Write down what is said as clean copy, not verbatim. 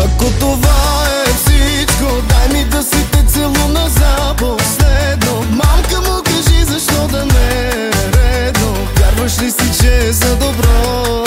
Ако това е всичко, дай ми да си те целуна за последно. Мамка му кажи защо да не е редно. Вярваш ли си, че е за добро?